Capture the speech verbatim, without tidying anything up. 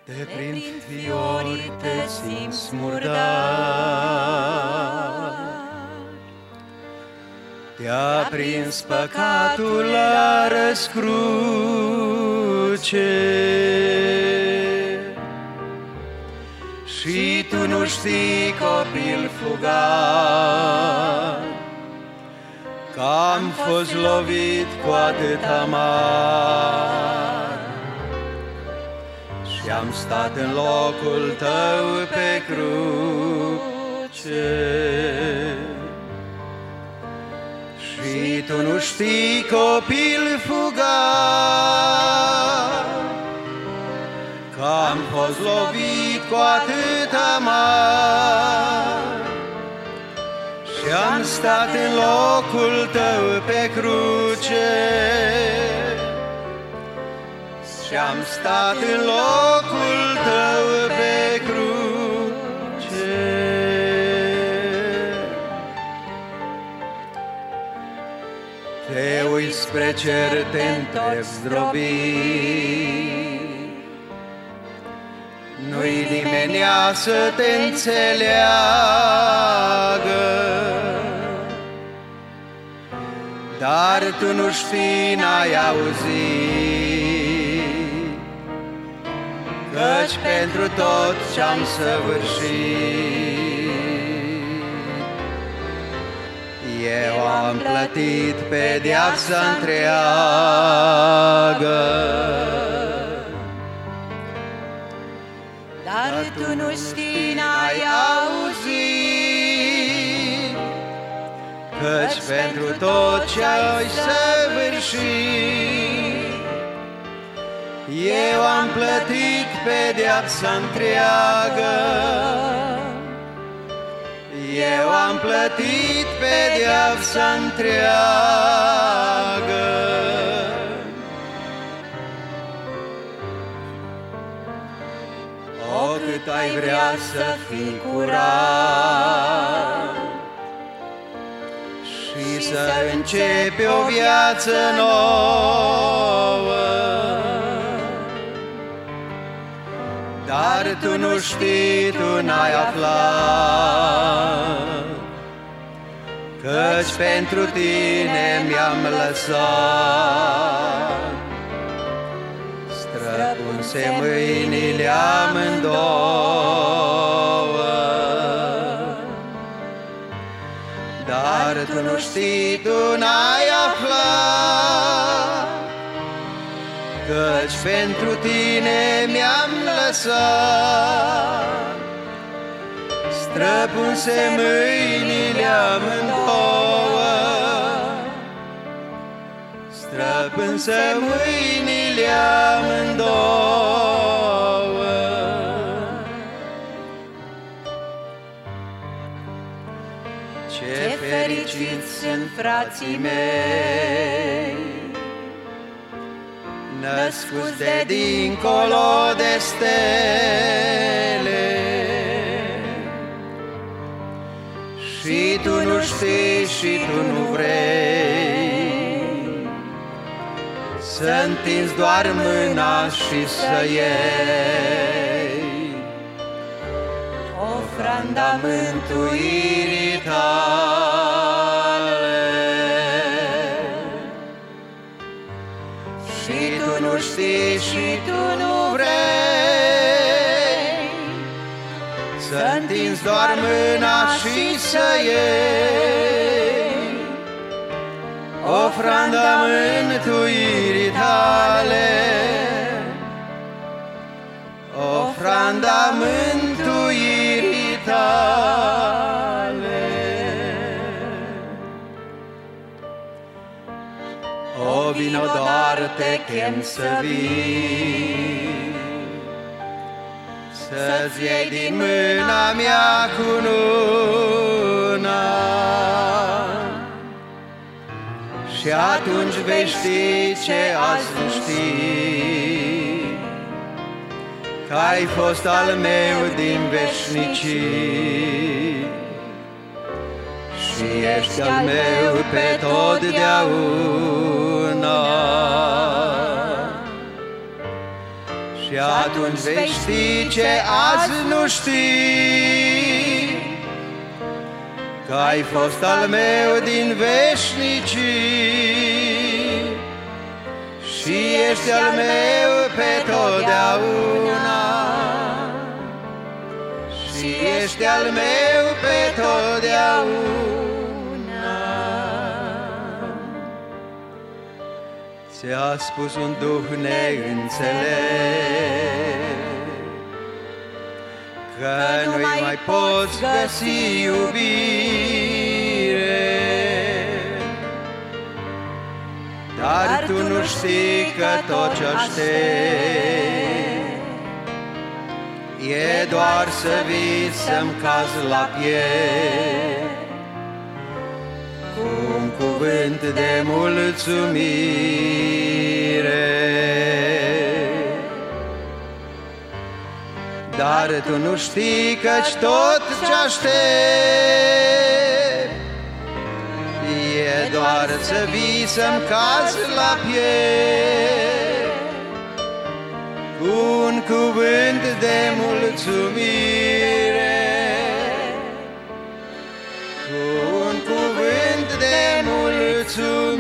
Te prind fiori, te simți murdar, te-a prins păcatul la răscruce și tu nu știi, copil fugar, că am fost lovit cu atâta mar și am stat în locul tău pe cruce. Și tu nu știi, copil fugar, că am fost lovit cu atâta mar și am stat în locul tău pe cruce. Și am stat în locul tău pe cruce. Te uiți spre cer, te întrebi zdrobit, nu-i nimenea să te înțeleagă, dar tu nu știi, n-ai auzit, căci pentru tot ce-am săvârșit eu am plătit pedeapsa întreagă. Dar tu nu știi, n-ai auzit, căci pentru tot ce-ai săvârșit eu am plătit pedeapsa întreagă. Eu am plătit pedeapsa întreagă. O, cât ai vrea să fii curat și să începi o viață nouă, dar tu nu știi, tu n-ai aflat, căci pentru tine mi-am lăsat străpunse mâinile amândouă. Dar tu nu știi, tu n-ai aflat, căci pentru tine mi-am lăsat străpunse mâinile amândouă, străpunse mâinile amândouă. Ce fericiți sunt frații mei, născuți de dincolo de stele, și tu nu știi și tu nu vrei să întinzi doar mâna și să iei ofranda mântuirii tale. Și tu nu știi și tu nu vrei să întinzi doar mâna și să iei ofranda mântuirii tale, ofranda mântuirii tale. O, vino doar, te chem să vii, să-ți iei din mâna mea cununa, și atunci vei ști ce azi nu știi, că ai fost al meu din veșnicii și ești al meu pe totdeauna. Și atunci vei ști ce azi nu știi, că ai fost al meu din veșnicii și ești al meu pe totdeauna, și ești al meu pe totdeauna. Ți-a spus un duh neînțelept că nu mai poți găsi iubire, dar tu nu știi că tot ce aștept e doar să vii să-mi cazi la piept cu un cuvânt de mulțumire. Dar tu nu știi căci tot ce aștept e doar să vii să-mi cazi la piept cu un cuvânt de mulțumire, cu un cuvânt de mulțumire.